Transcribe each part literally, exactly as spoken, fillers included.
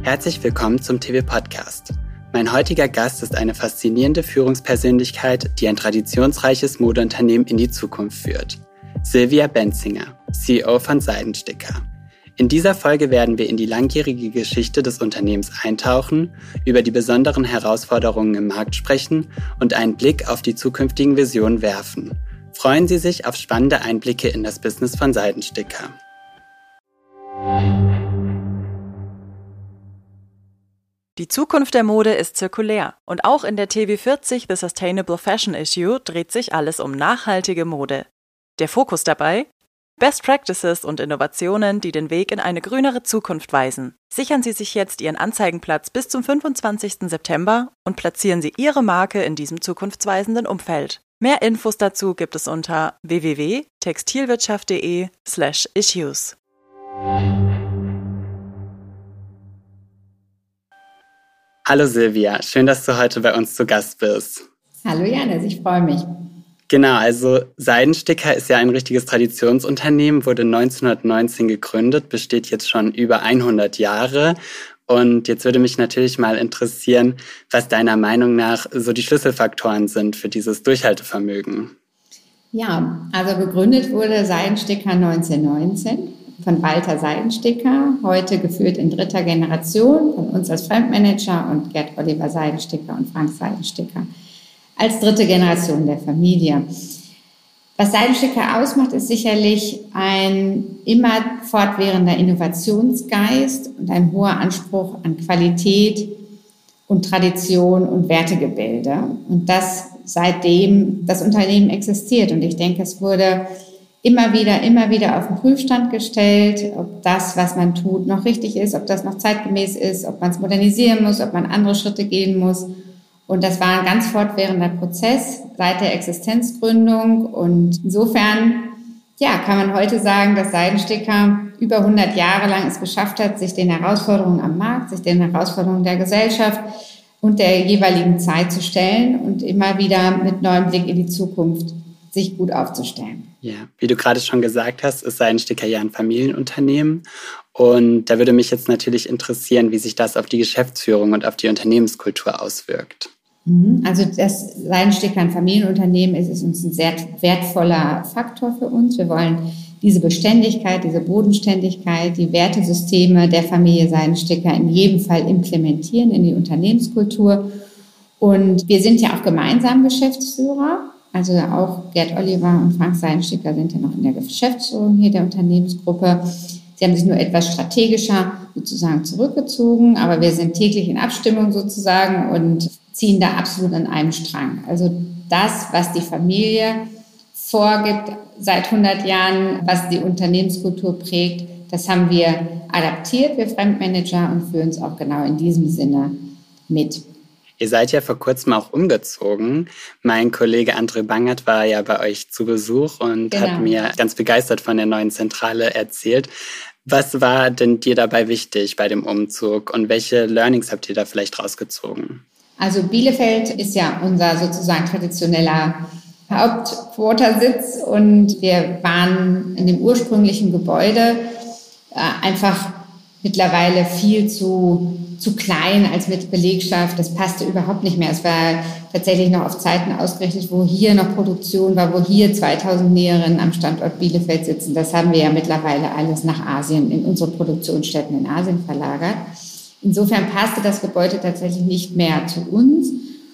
Herzlich willkommen zum T V-Podcast. Mein heutiger Gast ist eine faszinierende Führungspersönlichkeit, die ein traditionsreiches Modeunternehmen in die Zukunft führt. Silvia Benzinger, C E O von Seidensticker. In dieser Folge werden wir in die langjährige Geschichte des Unternehmens eintauchen, über die besonderen Herausforderungen im Markt sprechen und einen Blick auf die zukünftigen Visionen werfen. Freuen Sie sich auf spannende Einblicke in das Business von Seidensticker. Die Zukunft der Mode ist zirkulär und auch in der T V vierzig The Sustainable Fashion Issue dreht sich alles um nachhaltige Mode. Der Fokus dabei? Best Practices und Innovationen, die den Weg in eine grünere Zukunft weisen. Sichern Sie sich jetzt Ihren Anzeigenplatz bis zum fünfundzwanzigsten September und platzieren Sie Ihre Marke in diesem zukunftsweisenden Umfeld. Mehr Infos dazu gibt es unter w w w punkt textilwirtschaft punkt de slash issues. Hallo Silvia, schön, dass du heute bei uns zu Gast bist. Hallo Janis, ich freue mich. Genau, also Seidensticker ist ja ein richtiges Traditionsunternehmen, wurde neunzehnhundertneunzehn gegründet, besteht jetzt schon über hundert Jahre. Und jetzt würde mich natürlich mal interessieren, was deiner Meinung nach so die Schlüsselfaktoren sind für dieses Durchhaltevermögen. Ja, also gegründet wurde Seidensticker neunzehnhundertneunzehn von Walter Seidensticker, heute geführt in dritter Generation von uns als Fremdmanager und Gerd Oliver Seidensticker und Frank Seidensticker als dritte Generation der Familie. Was Seidensticker ausmacht, ist sicherlich ein immer fortwährender Innovationsgeist und ein hoher Anspruch an Qualität und Tradition und Wertegebilde. Und das seitdem das Unternehmen existiert. Und ich denke, es wurde immer wieder, immer wieder auf den Prüfstand gestellt, ob das, was man tut, noch richtig ist, ob das noch zeitgemäß ist, ob man es modernisieren muss, ob man andere Schritte gehen muss. Und das war ein ganz fortwährender Prozess seit der Existenzgründung. Und insofern, ja, kann man heute sagen, dass Seidensticker über hundert Jahre lang es geschafft hat, sich den Herausforderungen am Markt, sich den Herausforderungen der Gesellschaft und der jeweiligen Zeit zu stellen und immer wieder mit neuem Blick in die Zukunft sich gut aufzustellen. Ja, wie du gerade schon gesagt hast, ist Seidensticker ja ein Familienunternehmen. Und da würde mich jetzt natürlich interessieren, wie sich das auf die Geschäftsführung und auf die Unternehmenskultur auswirkt. Also dass Seidensticker ein Familienunternehmen ist, ist uns ein sehr wertvoller Faktor für uns. Wir wollen diese Beständigkeit, diese Bodenständigkeit, die Wertesysteme der Familie Seidensticker in jedem Fall implementieren in die Unternehmenskultur. Und wir sind ja auch gemeinsam Geschäftsführer. Also auch Gerd Oliver und Frank Seidensticker sind ja noch in der Geschäftsführung hier der Unternehmensgruppe. Sie haben sich nur etwas strategischer sozusagen zurückgezogen, aber wir sind täglich in Abstimmung sozusagen und ziehen da absolut an einem Strang. Also das, was die Familie vorgibt seit hundert Jahren, was die Unternehmenskultur prägt, das haben wir adaptiert, wir Fremdmanager, und führen es auch genau in diesem Sinne mit. Ihr seid ja vor kurzem auch umgezogen. Mein Kollege André Bangert war ja bei euch zu Besuch und genau. hat mir ganz begeistert von der neuen Zentrale erzählt. Was war denn dir dabei wichtig bei dem Umzug und welche Learnings habt ihr da vielleicht rausgezogen? Also Bielefeld ist ja unser sozusagen traditioneller Hauptquartersitz und wir waren in dem ursprünglichen Gebäude äh, einfach mittlerweile viel zu, zu klein als mit Belegschaft. Das passte überhaupt nicht mehr. Es war tatsächlich noch auf Zeiten ausgerichtet, wo hier noch Produktion war, wo hier zweitausend Näherinnen am Standort Bielefeld sitzen. Das haben wir ja mittlerweile alles nach Asien, in unsere Produktionsstätten in Asien verlagert. Insofern passte das Gebäude tatsächlich nicht mehr zu uns.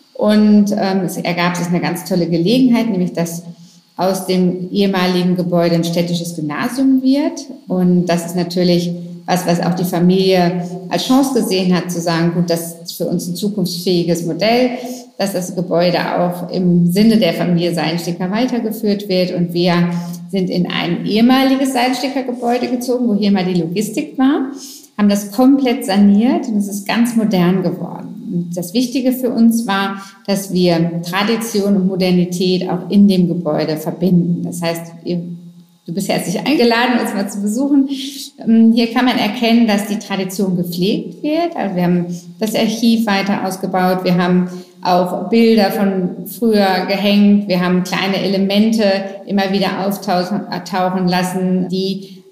Und ähm, es ergab sich eine ganz tolle Gelegenheit, nämlich dass aus dem ehemaligen Gebäude ein städtisches Gymnasium wird. Und das ist natürlich was, was auch die Familie als Chance gesehen hat, zu sagen, gut, das ist für uns ein zukunftsfähiges Modell, dass das Gebäude auch im Sinne der Familie Seidensticker weitergeführt wird. Und wir sind in ein ehemaliges Seidensticker-Gebäude gezogen, wo hier mal die Logistik war, haben das komplett saniert und es ist ganz modern geworden. Und das Wichtige für uns war, dass wir Tradition und Modernität auch in dem Gebäude verbinden. Das heißt, ihr Du bist herzlich eingeladen, uns mal zu besuchen. Hier kann man erkennen, dass die Tradition gepflegt wird. Also wir haben das Archiv weiter ausgebaut. Wir haben auch Bilder von früher gehängt. Wir haben kleine Elemente immer wieder auftauchen lassen, die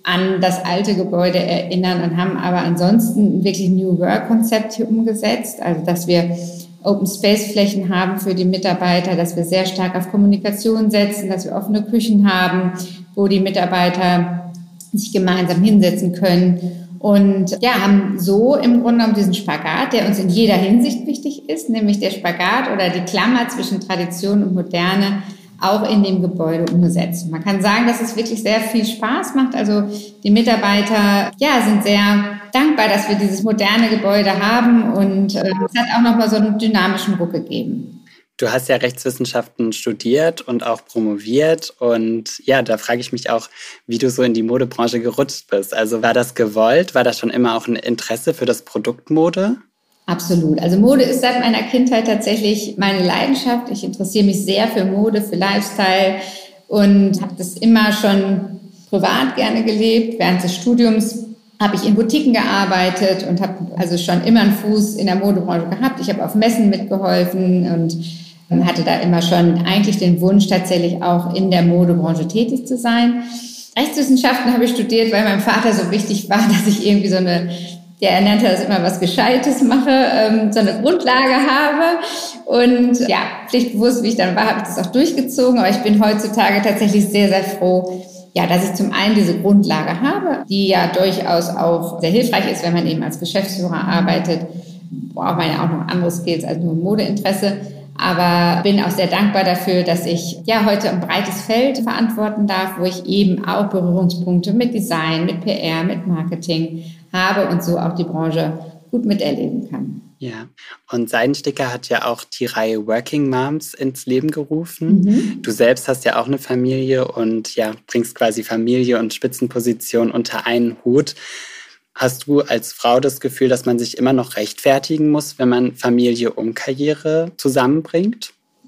an das alte Gebäude erinnern und haben aber ansonsten wirklich ein New Work-Konzept hier umgesetzt, also dass wir Open-Space-Flächen haben für die Mitarbeiter, dass wir sehr stark auf Kommunikation setzen, dass wir offene Küchen haben, wo die Mitarbeiter sich gemeinsam hinsetzen können. Und ja, haben so im Grunde genommen diesen Spagat, der uns in jeder Hinsicht wichtig ist, nämlich der Spagat oder die Klammer zwischen Tradition und Moderne auch in dem Gebäude umgesetzt. Man kann sagen, dass es wirklich sehr viel Spaß macht. Also die Mitarbeiter ja, sind sehr dankbar, dass wir dieses moderne Gebäude haben und äh, es hat auch nochmal so einen dynamischen Ruck gegeben. Du hast ja Rechtswissenschaften studiert und auch promoviert und ja, da frage ich mich auch, wie du so in die Modebranche gerutscht bist. Also war das gewollt? War das schon immer auch ein Interesse für das Produkt Mode? Absolut. Also Mode ist seit meiner Kindheit tatsächlich meine Leidenschaft. Ich interessiere mich sehr für Mode, für Lifestyle und habe das immer schon privat gerne gelebt. Während des Studiums habe ich in Boutiquen gearbeitet und habe also schon immer einen Fuß in der Modebranche gehabt. Ich habe auf Messen mitgeholfen und hatte da immer schon eigentlich den Wunsch, tatsächlich auch in der Modebranche tätig zu sein. Rechtswissenschaften habe ich studiert, weil meinem Vater so wichtig war, dass ich irgendwie so eine, ja, er nannte das immer was Gescheites mache, ähm, so eine Grundlage habe. Und ja, pflichtbewusst, wie ich dann war, habe ich das auch durchgezogen. Aber ich bin heutzutage tatsächlich sehr, sehr froh, ja, dass ich zum einen diese Grundlage habe, die ja durchaus auch sehr hilfreich ist, wenn man eben als Geschäftsführer arbeitet. Braucht man ja auch noch andere Skills als nur Modeinteresse. Aber bin auch sehr dankbar dafür, dass ich ja heute ein breites Feld verantworten darf, wo ich eben auch Berührungspunkte mit Design, mit P R, mit Marketing habe und so auch die Branche gut miterleben kann. Ja, und Seidensticker hat ja auch die Reihe Working Moms ins Leben gerufen. Mhm. Du selbst hast ja auch eine Familie und ja, bringst quasi Familie und Spitzenposition unter einen Hut. Hast du als Frau das Gefühl, dass man sich immer noch rechtfertigen muss, wenn man Familie und Karriere zusammenbringt?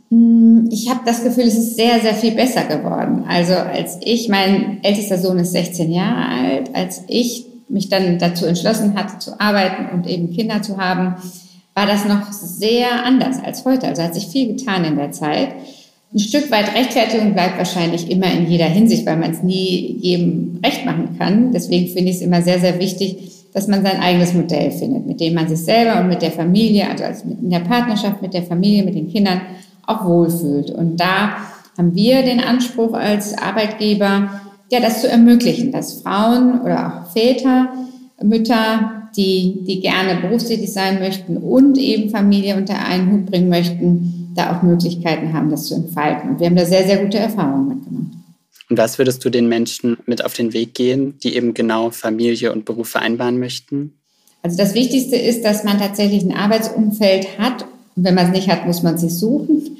Ich habe das Gefühl, es ist sehr, sehr viel besser geworden. Also als ich, mein ältester Sohn ist sechzehn Jahre alt, als ich mich dann dazu entschlossen hatte zu arbeiten und eben Kinder zu haben, war das noch sehr anders als heute. Also hat sich viel getan in der Zeit. Ein Stück weit Rechtfertigung bleibt wahrscheinlich immer in jeder Hinsicht, weil man es nie jedem recht machen kann. Deswegen finde ich es immer sehr, sehr wichtig, dass man sein eigenes Modell findet, mit dem man sich selber und mit der Familie, also in der Partnerschaft mit der Familie, mit den Kindern auch wohlfühlt. Und da haben wir den Anspruch als Arbeitgeber, ja, das zu ermöglichen, dass Frauen oder auch Väter, Mütter, die, die gerne berufstätig sein möchten und eben Familie unter einen Hut bringen möchten, da auch Möglichkeiten haben, das zu entfalten. Und wir haben da sehr, sehr gute Erfahrungen mitgemacht. Und was würdest du den Menschen mit auf den Weg gehen, die eben genau Familie und Beruf vereinbaren möchten? Also das Wichtigste ist, dass man tatsächlich ein Arbeitsumfeld hat. Und wenn man es nicht hat, muss man es sich suchen,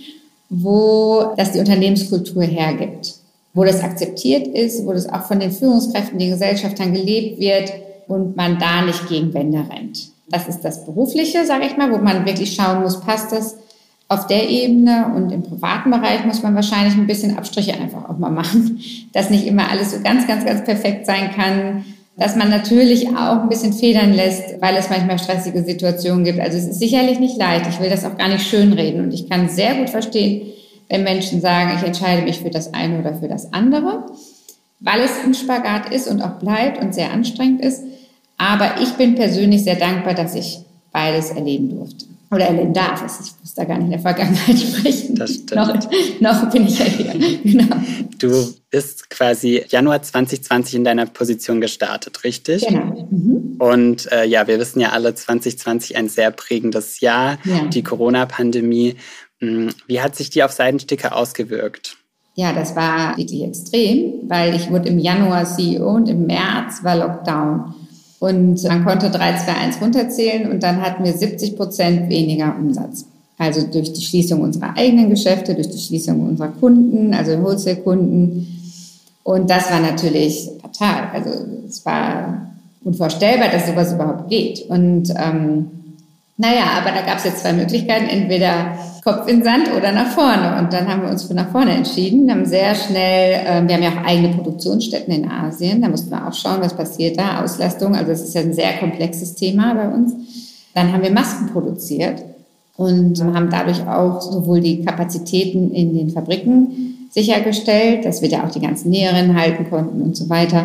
wo das die Unternehmenskultur hergibt. Wo das akzeptiert ist, wo das auch von den Führungskräften, den Gesellschaftern gelebt wird und man da nicht gegen Wände rennt. Das ist das Berufliche, sage ich mal, wo man wirklich schauen muss, passt das auf der Ebene, und im privaten Bereich muss man wahrscheinlich ein bisschen Abstriche einfach auch mal machen, dass nicht immer alles so ganz, ganz, ganz perfekt sein kann, dass man natürlich auch ein bisschen federn lässt, weil es manchmal stressige Situationen gibt. Also es ist sicherlich nicht leicht, ich will das auch gar nicht schönreden und ich kann sehr gut verstehen, wenn Menschen sagen, ich entscheide mich für das eine oder für das andere, weil es ein Spagat ist und auch bleibt und sehr anstrengend ist. Aber ich bin persönlich sehr dankbar, dass ich beides erleben durfte. Oder erleben darf. Ich muss da gar nicht in der Vergangenheit sprechen. Das stimmt. Noch, noch bin ich ja hier. Genau. Du bist quasi Januar zwanzig zwanzig in deiner Position gestartet, richtig? Genau. Mhm. Und äh, ja, wir wissen ja alle, zwanzig zwanzig ein sehr prägendes Jahr, ja. Die Corona-Pandemie. Wie hat sich die auf Seidensticker ausgewirkt? Ja, das war wirklich extrem, weil ich wurde im Januar C E O und im März war Lockdown. Und man konnte drei, zwei, eins runterzählen und dann hatten wir siebzig Prozent weniger Umsatz. Also durch die Schließung unserer eigenen Geschäfte, durch die Schließung unserer Kunden, also Wholesale-Kunden. Und das war natürlich fatal. Also es war unvorstellbar, dass sowas überhaupt geht. Und ähm, naja, aber da gab es jetzt zwei Möglichkeiten, entweder Kopf in Sand oder nach vorne. Und dann haben wir uns für nach vorne entschieden, haben sehr schnell, äh, wir haben ja auch eigene Produktionsstätten in Asien, da mussten wir auch schauen, was passiert da, Auslastung, also das ist ja ein sehr komplexes Thema bei uns. Dann haben wir Masken produziert und haben dadurch auch sowohl die Kapazitäten in den Fabriken sichergestellt, dass wir da auch die ganzen Näherinnen halten konnten und so weiter.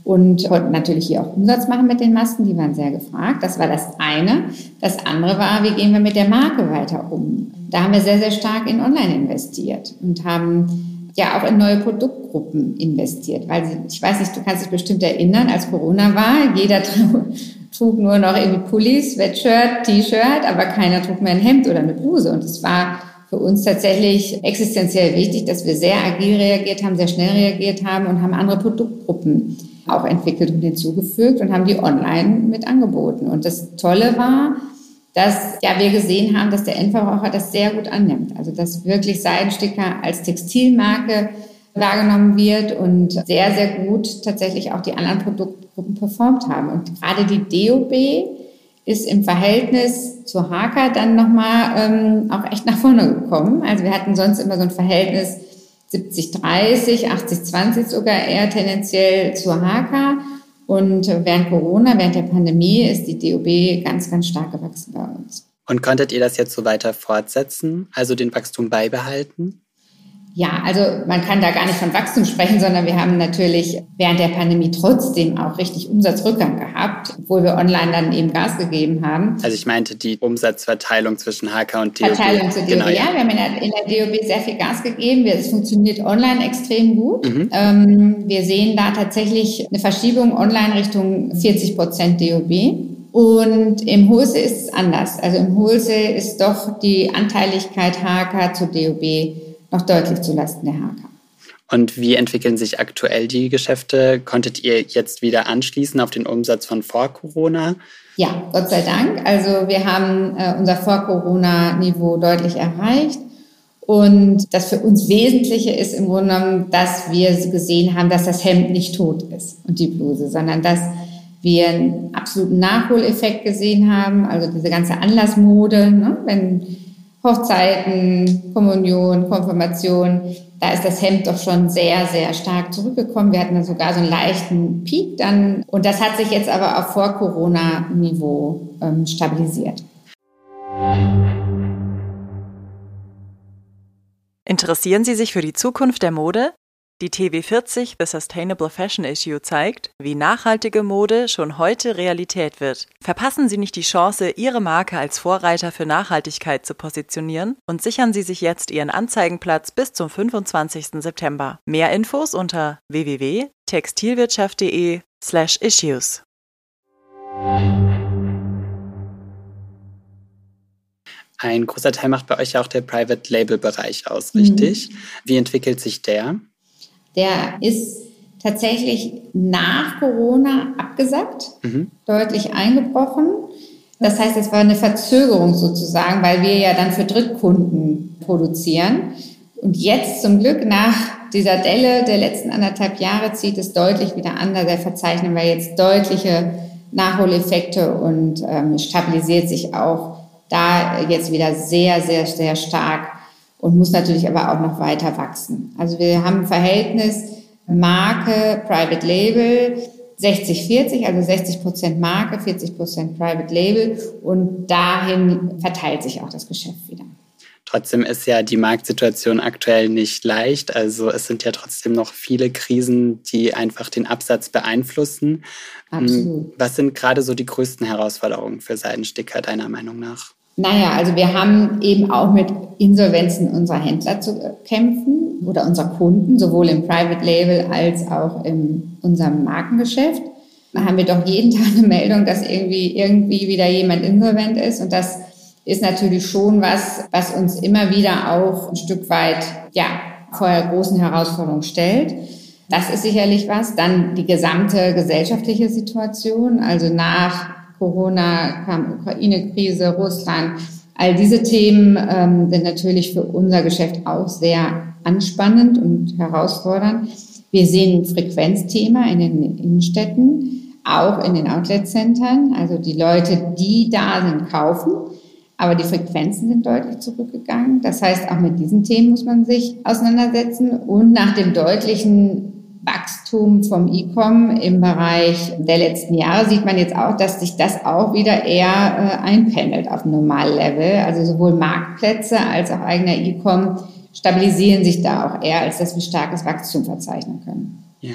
und konnten natürlich hier auch Umsatz machen mit den Masken, die waren sehr gefragt. Das war das eine. Das andere war, wie gehen wir mit der Marke weiter um? Da haben wir sehr, sehr stark in Online investiert und haben ja auch in neue Produktgruppen investiert, weil ich weiß nicht, du kannst dich bestimmt erinnern, als Corona war, jeder trug nur noch irgendwie Pullis, Sweatshirt, T-Shirt, aber keiner trug mehr ein Hemd oder eine Bluse und es war für uns tatsächlich existenziell wichtig, dass wir sehr agil reagiert haben, sehr schnell reagiert haben und haben andere Produktgruppen auch entwickelt und hinzugefügt und haben die online mit angeboten. Und das Tolle war, dass ja wir gesehen haben, dass der Endverbraucher das sehr gut annimmt. Also dass wirklich Seidensticker als Textilmarke wahrgenommen wird und sehr, sehr gut tatsächlich auch die anderen Produktgruppen performt haben. Und gerade die D O B ist im Verhältnis zur H K dann nochmal ähm, auch echt nach vorne gekommen. Also wir hatten sonst immer so ein Verhältnis siebzig dreißig, achtzig zwanzig sogar eher tendenziell zur H K. Und während Corona, während der Pandemie ist die D O B ganz, ganz stark gewachsen bei uns. Und konntet ihr das jetzt so weiter fortsetzen, also den Wachstum beibehalten? Ja, also man kann da gar nicht von Wachstum sprechen, sondern wir haben natürlich während der Pandemie trotzdem auch richtig Umsatzrückgang gehabt, obwohl wir online dann eben Gas gegeben haben. Also ich meinte die Umsatzverteilung zwischen H K und D O B. Verteilung zur D O B, genau, ja. Wir haben in der, in der D O B sehr viel Gas gegeben. Es funktioniert online extrem gut. Mhm. Ähm, wir sehen da tatsächlich eine Verschiebung online Richtung vierzig Prozent D O B. Und im Wholesale ist es anders. Also im Wholesale ist doch die Anteiligkeit H K zu D O B noch deutlich zulasten der H K. Und wie entwickeln sich aktuell die Geschäfte? Konntet ihr jetzt wieder anschließen auf den Umsatz von vor Corona? Ja, Gott sei Dank. Also wir haben äh, unser Vor-Corona-Niveau deutlich erreicht. Und das für uns Wesentliche ist im Grunde genommen, dass wir gesehen haben, dass das Hemd nicht tot ist und die Bluse, sondern dass wir einen absoluten Nachholeffekt gesehen haben. Also diese ganze Anlassmode, ne? Wenn Hochzeiten, Kommunion, Konfirmation, da ist das Hemd doch schon sehr, sehr stark zurückgekommen. Wir hatten dann sogar so einen leichten Peak dann. Und das hat sich jetzt aber auf Vor-Corona-Niveau ähm, stabilisiert. Interessieren Sie sich für die Zukunft der Mode? Die T W vierzig The Sustainable Fashion Issue zeigt, wie nachhaltige Mode schon heute Realität wird. Verpassen Sie nicht die Chance, Ihre Marke als Vorreiter für Nachhaltigkeit zu positionieren und sichern Sie sich jetzt Ihren Anzeigenplatz bis zum fünfundzwanzigsten September. Mehr Infos unter w w w punkt textilwirtschaft punkt de slash issues. Ein großer Teil macht bei euch ja auch der Private-Label-Bereich aus, richtig? Mhm. Wie entwickelt sich der? Der ist tatsächlich nach Corona abgesackt, mhm. deutlich eingebrochen. Das heißt, es war eine Verzögerung sozusagen, weil wir ja dann für Drittkunden produzieren. Und jetzt zum Glück nach dieser Delle der letzten anderthalb Jahre zieht es deutlich wieder an. Da verzeichnen wir jetzt deutliche Nachholeffekte und ähm, stabilisiert sich auch da jetzt wieder sehr, sehr, sehr stark. Und muss natürlich aber auch noch weiter wachsen. Also wir haben ein Verhältnis Marke, Private Label, sechzig vierzig, also sechzig Prozent Marke, vierzig Prozent Private Label. Und dahin verteilt sich auch das Geschäft wieder. Trotzdem ist ja die Marktsituation aktuell nicht leicht. Also es sind ja trotzdem noch viele Krisen, die einfach den Absatz beeinflussen. Absolut. Was sind gerade so die größten Herausforderungen für Seidensticker deiner Meinung nach? Naja, also wir haben eben auch mit Insolvenzen unserer Händler zu kämpfen oder unserer Kunden, sowohl im Private Label als auch in unserem Markengeschäft. Da haben wir doch jeden Tag eine Meldung, dass irgendwie, irgendwie wieder jemand insolvent ist. Und das ist natürlich schon was, was uns immer wieder auch ein Stück weit, ja, vor großen Herausforderungen stellt. Das ist sicherlich was. Dann die gesamte gesellschaftliche Situation, also nach Corona kam Ukraine-Krise, Russland. All diese Themen ähm, sind natürlich für unser Geschäft auch sehr anspannend und herausfordernd. Wir sehen ein Frequenzthema in den Innenstädten, auch in den Outlet-Centern. Also die Leute, die da sind, kaufen, aber die Frequenzen sind deutlich zurückgegangen. Das heißt, auch mit diesen Themen muss man sich auseinandersetzen. Und nach dem deutlichen Wachstum vom E-Com im Bereich der letzten Jahre sieht man jetzt auch, dass sich das auch wieder eher äh, einpendelt auf Normallevel. Also sowohl Marktplätze als auch eigener E-Com stabilisieren sich da auch eher, als dass wir starkes Wachstum verzeichnen können. Ja.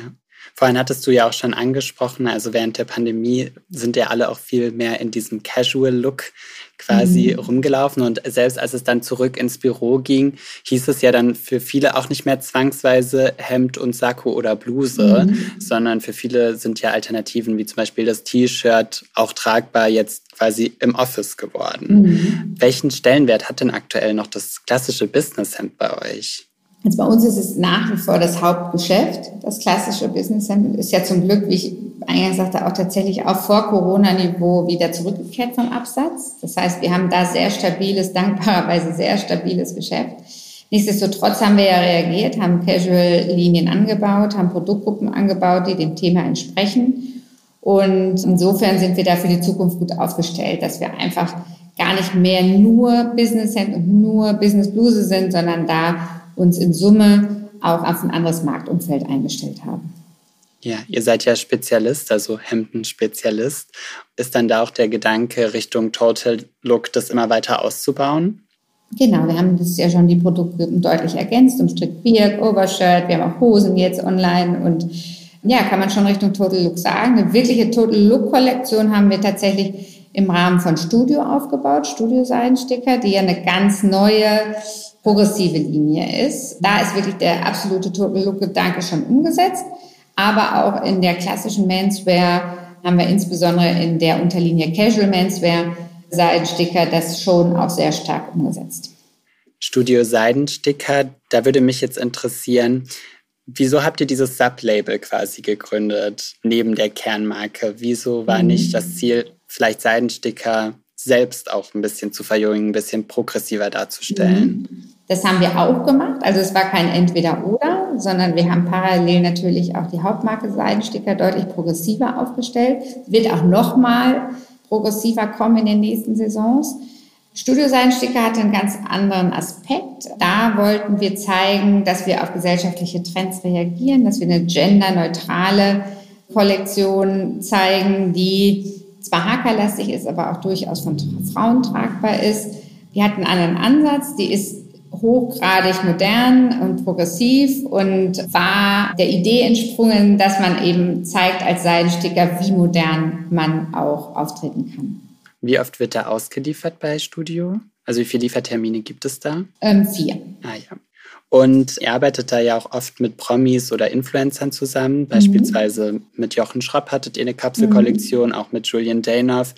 Vorhin hattest du ja auch schon angesprochen, also während der Pandemie sind ja alle auch viel mehr in diesem Casual-Look quasi mhm. rumgelaufen. Und selbst als es dann zurück ins Büro ging, hieß es ja dann für viele auch nicht mehr zwangsweise Hemd und Sakko oder Bluse, mhm. sondern für viele sind ja Alternativen wie zum Beispiel das T-Shirt auch tragbar jetzt quasi im Office geworden. Mhm. Welchen Stellenwert hat denn aktuell noch das klassische Businesshemd bei euch? Also bei uns ist es nach wie vor das Hauptgeschäft. Das klassische Businesshemd ist ja zum Glück, wie ich eingangs sagte, auch tatsächlich auf Vor-Corona-Niveau wieder zurückgekehrt vom Absatz. Das heißt, wir haben da sehr stabiles, dankbarerweise sehr stabiles Geschäft. Nichtsdestotrotz haben wir ja reagiert, haben Casual-Linien angebaut, haben Produktgruppen angebaut, die dem Thema entsprechen. Und insofern sind wir da für die Zukunft gut aufgestellt, dass wir einfach gar nicht mehr nur Businesshemd und nur Business-Bluse sind, sondern da uns in Summe auch auf ein anderes Marktumfeld eingestellt haben. Ja, ihr seid ja Spezialist, also Hemden-Spezialist. Ist dann da auch der Gedanke, Richtung Total Look das immer weiter auszubauen? Genau, wir haben das ja schon die Produktgruppen deutlich ergänzt, um Strickbirk, Overshirt, wir haben auch Hosen jetzt online und ja, kann man schon Richtung Total Look sagen. Eine wirkliche Total Look-Kollektion haben wir tatsächlich im Rahmen von Studio aufgebaut, Studio-Seidensticker, die ja eine ganz neue progressive Linie ist. Da ist wirklich der absolute Total Look-Gedanke schon umgesetzt, aber auch in der klassischen Menswear haben wir insbesondere in der Unterlinie Casual Menswear Seidensticker das schon auch sehr stark umgesetzt. Studio Seidensticker, da würde mich jetzt interessieren, wieso habt ihr dieses Sublabel quasi gegründet, neben der Kernmarke? Wieso war mhm. nicht das Ziel, vielleicht Seidensticker selbst auch ein bisschen zu verjüngen, ein bisschen progressiver darzustellen? Das haben wir auch gemacht. Also es war kein Entweder-Oder, sondern wir haben parallel natürlich auch die Hauptmarke Seidensticker deutlich progressiver aufgestellt. Wird auch nochmal progressiver kommen in den nächsten Saisons. Studio Seidensticker hatte einen ganz anderen Aspekt. Da wollten wir zeigen, dass wir auf gesellschaftliche Trends reagieren, dass wir eine genderneutrale Kollektion zeigen, die zwar hakerlastig ist, aber auch durchaus von Frauen tragbar ist. Die hat einen anderen Ansatz, die ist hochgradig modern und progressiv und war der Idee entsprungen, dass man eben zeigt als Seidensticker, wie modern man auch auftreten kann. Wie oft wird da ausgeliefert bei Studio? Also wie viele Liefertermine gibt es da? Ähm, vier. Ah ja. Und ihr arbeitet da ja auch oft mit Promis oder Influencern zusammen. Mhm. Beispielsweise mit Jochen Schropp hattet ihr eine Kapselkollektion, mhm. auch mit Julian Danoff.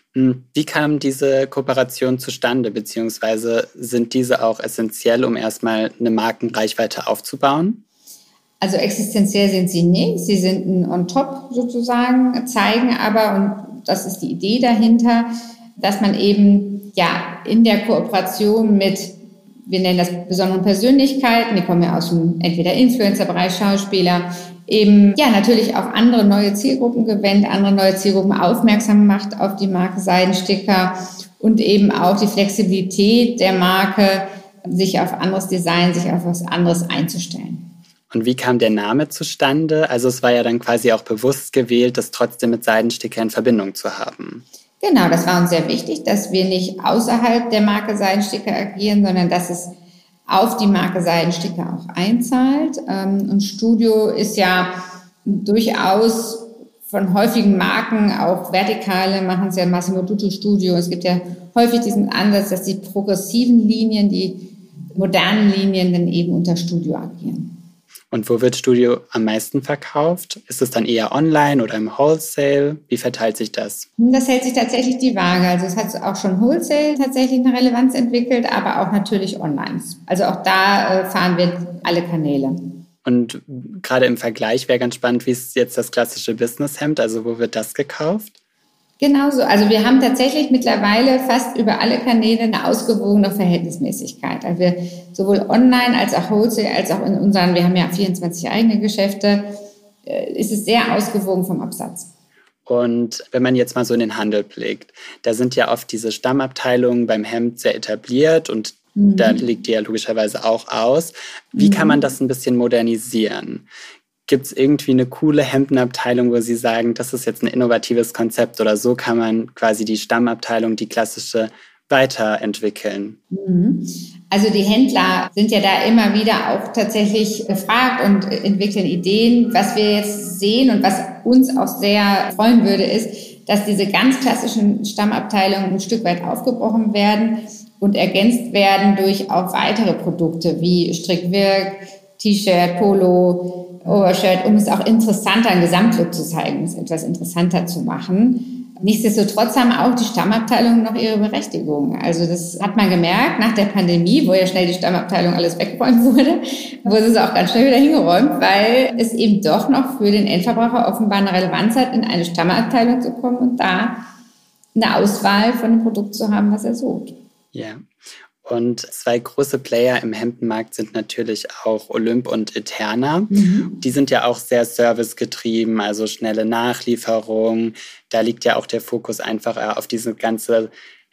Wie kam diese Kooperation zustande, beziehungsweise sind diese auch essentiell, um erstmal eine Markenreichweite aufzubauen? Also existenziell sind sie nicht. Sie sind ein On-Top sozusagen, zeigen aber, und das ist die Idee dahinter, dass man eben ja in der Kooperation mit, wir nennen das besonderen Persönlichkeiten, die kommen ja aus dem entweder Influencer-Bereich, Schauspieler, eben ja natürlich auch andere neue Zielgruppen gewinnt, andere neue Zielgruppen aufmerksam macht auf die Marke Seidensticker und eben auch die Flexibilität der Marke, sich auf anderes Design, sich auf was anderes einzustellen. Und wie kam der Name zustande? Also es war ja dann quasi auch bewusst gewählt, das trotzdem mit Seidensticker in Verbindung zu haben. Genau, das war uns sehr wichtig, dass wir nicht außerhalb der Marke Seidensticker agieren, sondern dass es auf die Marke Seidensticker auch einzahlt. Und Studio ist ja durchaus von häufigen Marken, auch vertikale, machen es ja Massimo Dutti Studio. Es gibt ja häufig diesen Ansatz, dass die progressiven Linien, die modernen Linien dann eben unter Studio agieren. Und wo wird Studio am meisten verkauft? Ist es dann eher online oder im Wholesale? Wie verteilt sich das? Das hält sich tatsächlich die Waage. Also es hat auch schon Wholesale tatsächlich eine Relevanz entwickelt, aber auch natürlich online. Also auch da äh, fahren wir alle Kanäle. Und gerade im Vergleich wäre ganz spannend, wie ist jetzt das klassische Businesshemd? Also wo wird das gekauft? Genauso. Also wir haben tatsächlich mittlerweile fast über alle Kanäle eine ausgewogene Verhältnismäßigkeit. Also wir sowohl online als auch Wholesale, als auch in unseren, wir haben ja vierundzwanzig eigene Geschäfte, ist es sehr ausgewogen vom Absatz. Und wenn man jetzt mal so in den Handel blickt, da sind ja oft diese Stammabteilungen beim Hemd sehr etabliert und mhm. da liegt die ja logischerweise auch aus. Wie mhm. kann man das ein bisschen modernisieren? Gibt es irgendwie eine coole Hemdenabteilung, wo Sie sagen, das ist jetzt ein innovatives Konzept oder so kann man quasi die Stammabteilung, die klassische weiterentwickeln? Also die Händler sind ja da immer wieder auch tatsächlich gefragt und entwickeln Ideen. Was wir jetzt sehen und was uns auch sehr freuen würde, ist, dass diese ganz klassischen Stammabteilungen ein Stück weit aufgebrochen werden und ergänzt werden durch auch weitere Produkte wie Strickwirk, T-Shirt, Polo, Overshirt, um es auch interessanter, einen Gesamtlook zu zeigen, es etwas interessanter zu machen. Nichtsdestotrotz haben auch die Stammabteilungen noch ihre Berechtigung. Also das hat man gemerkt nach der Pandemie, wo ja schnell die Stammabteilung alles weggeräumt wurde, wurde es auch ganz schnell wieder hingeräumt, weil es eben doch noch für den Endverbraucher offenbar eine Relevanz hat, in eine Stammabteilung zu kommen und da eine Auswahl von dem Produkt zu haben, was er sucht. Ja. Und zwei große Player im Hemdenmarkt sind natürlich auch Olymp und Eterna. Mhm. Die sind ja auch sehr servicegetrieben, also schnelle Nachlieferung. Da liegt ja auch der Fokus einfach auf diese ganze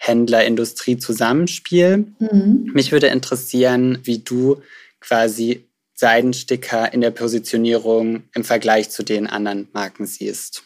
Händler-Industrie-Zusammenspiel. Mhm. Mich würde interessieren, wie du quasi Seidensticker in der Positionierung im Vergleich zu den anderen Marken siehst.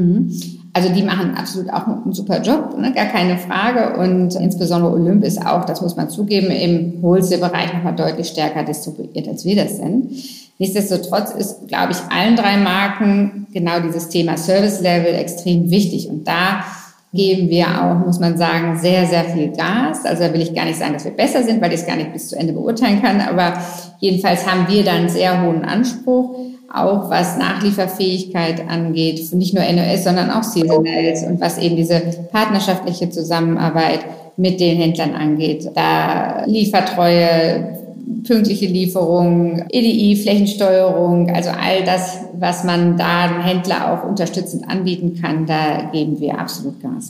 Also die machen absolut auch einen super Job, ne? Gar keine Frage. Und insbesondere Olymp ist auch, das muss man zugeben, im Wholesale-Bereich nochmal deutlich stärker distribuiert, als wir das sind. Nichtsdestotrotz ist, glaube ich, allen drei Marken genau dieses Thema Service-Level extrem wichtig. Und da geben wir auch, muss man sagen, sehr, sehr viel Gas. Also da will ich gar nicht sagen, dass wir besser sind, weil ich es gar nicht bis zu Ende beurteilen kann. Aber jedenfalls haben wir da einen sehr hohen Anspruch, auch was Nachlieferfähigkeit angeht, nicht nur N O S, sondern auch Seasonals und was eben diese partnerschaftliche Zusammenarbeit mit den Händlern angeht. Da Liefertreue, pünktliche Lieferung, E D I, Flächensteuerung, also all das, was man da dem Händler auch unterstützend anbieten kann, da geben wir absolut Gas.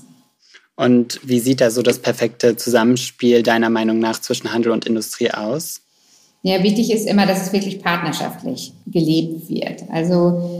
Und wie sieht da so das perfekte Zusammenspiel deiner Meinung nach zwischen Handel und Industrie aus? Ja, wichtig ist immer, dass es wirklich partnerschaftlich gelebt wird. Also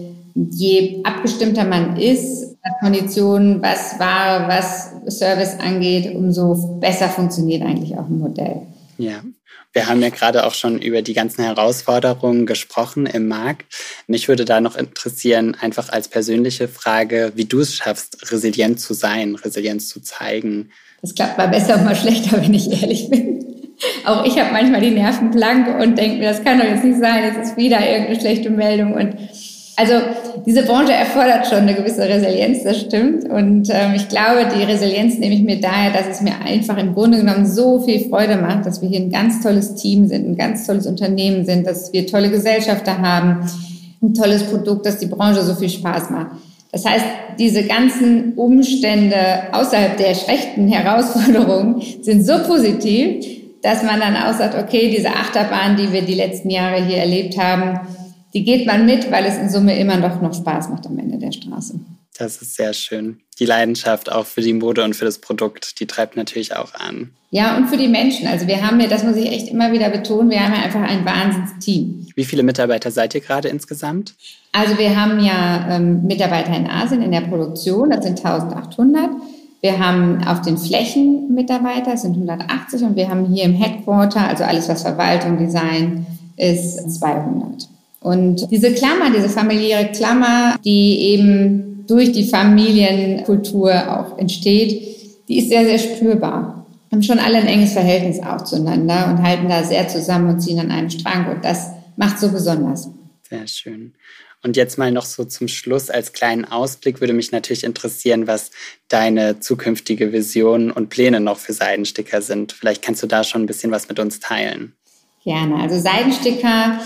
je abgestimmter man ist, was Konditionen, was Ware, was Service angeht, umso besser funktioniert eigentlich auch ein Modell. Ja, wir haben ja gerade auch schon über die ganzen Herausforderungen gesprochen im Markt. Mich würde da noch interessieren, einfach als persönliche Frage, wie du es schaffst, resilient zu sein, Resilienz zu zeigen. Das klappt mal besser und mal schlechter, wenn ich ehrlich bin. Auch ich habe manchmal die Nerven blank und denke mir, das kann doch jetzt nicht sein, jetzt ist wieder irgendeine schlechte Meldung. Und also diese Branche erfordert schon eine gewisse Resilienz, das stimmt. Und ähm, ich glaube, die Resilienz nehme ich mir daher, dass es mir einfach im Grunde genommen so viel Freude macht, dass wir hier ein ganz tolles Team sind, ein ganz tolles Unternehmen sind, dass wir tolle Gesellschafter haben, ein tolles Produkt, dass die Branche so viel Spaß macht. Das heißt, diese ganzen Umstände außerhalb der schlechten Herausforderungen sind so positiv, dass man dann auch sagt, okay, diese Achterbahn, die wir die letzten Jahre hier erlebt haben, die geht man mit, weil es in Summe immer noch, noch Spaß macht am Ende der Straße. Das ist sehr schön. Die Leidenschaft auch für die Mode und für das Produkt, die treibt natürlich auch an. Ja, und für die Menschen. Also wir haben ja, das muss ich echt immer wieder betonen, wir haben ja einfach ein Wahnsinnsteam. Wie viele Mitarbeiter seid ihr gerade insgesamt? Also wir haben ja ähm, Mitarbeiter in Asien in der Produktion, das sind eintausendachthundert. Wir haben auf den Flächen Mitarbeiter, das sind hundertachtzig, und wir haben hier im Headquarter, also alles, was Verwaltung, Design ist, zweihundert. Und diese Klammer, diese familiäre Klammer, die eben durch die Familienkultur auch entsteht, die ist sehr, sehr spürbar. Wir haben schon alle ein enges Verhältnis auch zueinander und halten da sehr zusammen und ziehen an einem Strang. Und das macht so besonders. Sehr schön. Und jetzt mal noch so zum Schluss als kleinen Ausblick würde mich natürlich interessieren, was deine zukünftige Vision und Pläne noch für Seidensticker sind. Vielleicht kannst du da schon ein bisschen was mit uns teilen. Gerne. Also Seidensticker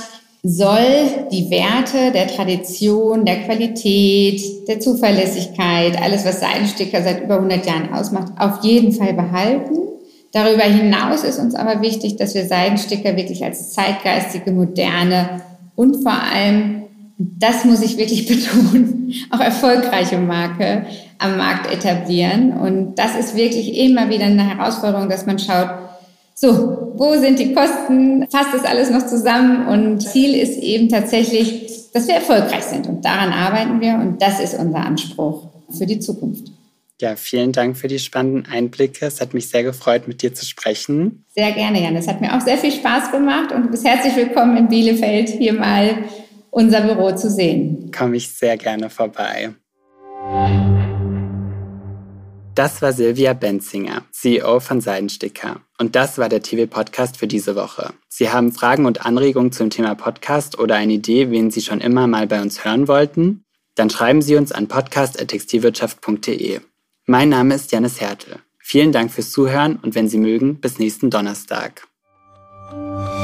soll die Werte der Tradition, der Qualität, der Zuverlässigkeit, alles, was Seidensticker seit über hundert Jahren ausmacht, auf jeden Fall behalten. Darüber hinaus ist uns aber wichtig, dass wir Seidensticker wirklich als zeitgeistige, moderne und vor allem, das muss ich wirklich betonen, auch erfolgreiche Marke am Markt etablieren. Und das ist wirklich immer wieder eine Herausforderung, dass man schaut, so, wo sind die Kosten? Passt das alles noch zusammen? Und Ziel ist eben tatsächlich, dass wir erfolgreich sind. Und daran arbeiten wir. Und das ist unser Anspruch für die Zukunft. Ja, vielen Dank für die spannenden Einblicke. Es hat mich sehr gefreut, mit dir zu sprechen. Sehr gerne, Jan. Es hat mir auch sehr viel Spaß gemacht. Und du bist herzlich willkommen in Bielefeld, hier mal unser Büro zu sehen. Komme ich sehr gerne vorbei. Das war Silvia Benzinger, C E O von Seidensticker. Und das war der T W-Podcast für diese Woche. Sie haben Fragen und Anregungen zum Thema Podcast oder eine Idee, wen Sie schon immer mal bei uns hören wollten? Dann schreiben Sie uns an podcast at textilwirtschaft punkt de. Mein Name ist Janis Hertel. Vielen Dank fürs Zuhören und wenn Sie mögen, bis nächsten Donnerstag.